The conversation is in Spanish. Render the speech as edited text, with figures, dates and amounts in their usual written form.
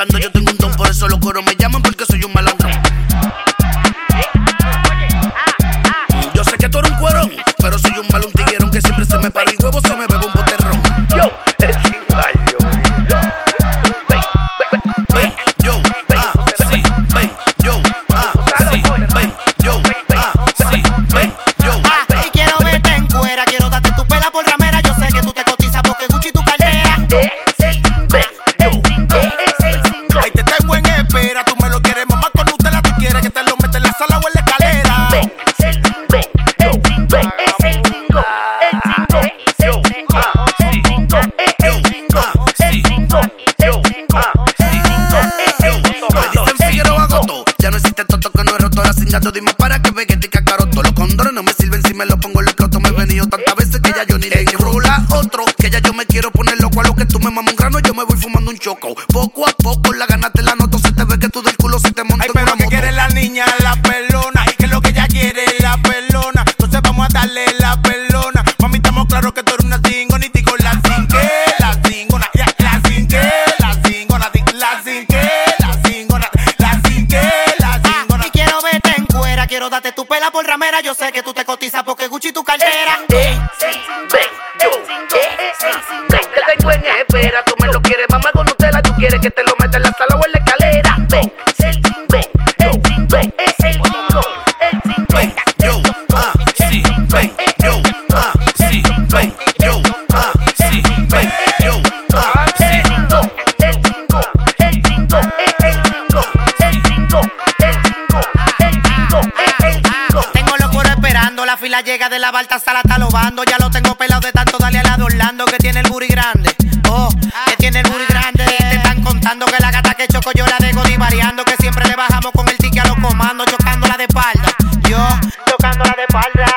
bailando, yo tengo un don, por eso los coros me llaman porque soy un malandro. Yo sé que tú eres un cuerón, pero soy un malón tiguerón que siempre se me para el huevo, se me bebe un boterrón. Yo, el chingallo. Ven, yo, sí, ven, yo, sí, ven, yo, sí, ven, yo. Y quiero verte en cuera, quiero darte tu pela por ramera. Yo sé que tú te cotizas porque Gucci tu cartera. Ahí te tengo en espera, tú me lo quieres, mamá con Nutella, tú quieres que te lo meta en la sala o en la escalera. Ya no existe tonto que no es roto, ahora sin gato, dime para que veguete y cacaroto. Los condones no me sirven si me los pongo en los crotos. Me he venido tantas veces que ya yo ni le rola otro. Que ya yo me quiero poner loco a lo que tú me mamas un grano, yo me voy fumando un choco. Poco a poco la gana te la noto, se te ve que tú del culo se te monta. Ay, pero que quiere la niña, la pelona. Y que lo que ella quiere es la pelona. Entonces vamos a darle la pelona. Mami, estamos claros que tú eres una zingona. Y digo la zingue, la zingona. Yeah, la zingue, la zingona. La zingue, la zingona. La zingue, la zingona. Y quiero verte en cuera, quiero darte tu pela por ramera. Yo sé que tú te cotizas porque Gucci tu cartera. Te tengo en espera, tú me lo quieres, mamá con Nutella, tú quieres que te lo meta en la sala o en la escalera. Ven, yo, sí, ven, yo, sí, ven, yo, sí, ven, yo, Tengo los coros esperando, la fila llega de la Baltasar hasta los bandos. Ya lo tengo pelado de tanto darle al lado Orlando, que tiene el booty grande. Oh, que tiene el booty grande. Y te están contando que la gata que choco yo la dejo divariando, que siempre le bajamos con el ticket a los comandos, chocándola de espalda. Yo, chocándola de espalda.